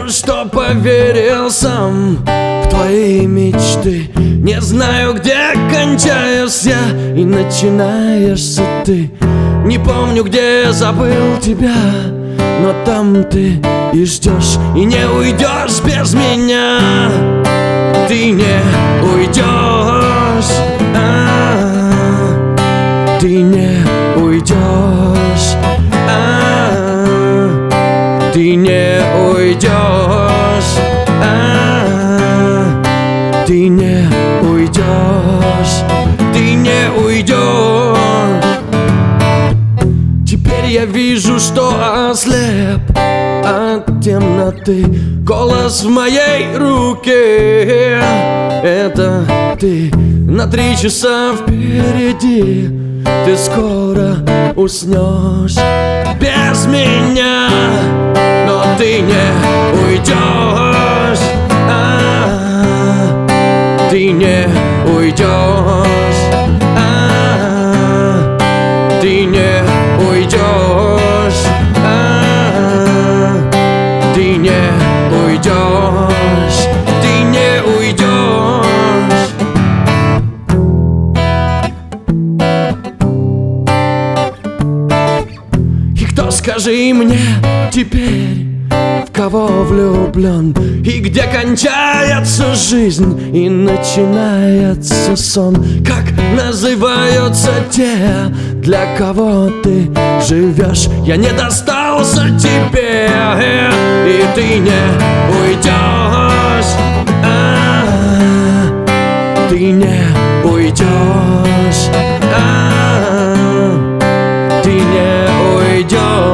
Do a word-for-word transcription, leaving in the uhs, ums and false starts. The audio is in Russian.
верю, что поверил сам в твои мечты. Не знаю, где кончаюсь я и начинаешься ты. Не помню, где я забыл тебя, но там ты и ждешь, и не уйдешь без меня. Ты не уйдешь, а-а-а. Ты не уйдешь, а-а-а. Ты не уйдешь, а-а-а. Ты не уйдешь, ты не уйдешь. Теперь я вижу, что ослеп от темноты. Голос в моей руке — это ты. На три часа впереди. Ты скоро уснешь без меня, но ты не уйдешь, а-а-а. Ты не уйдешь, а-а-а. Ты не уйдешь, а-а-а. Ты не уйдешь, ты не уйдешь. И кто, скажи мне теперь, в кого влюблен, и где кончается жизнь и начинается сон? Как называются те, для кого ты живешь? Я не достался тебе, и ты не уйдешь, а-а-а. Ты не уйдешь, а-а-а. Ты не уйдешь.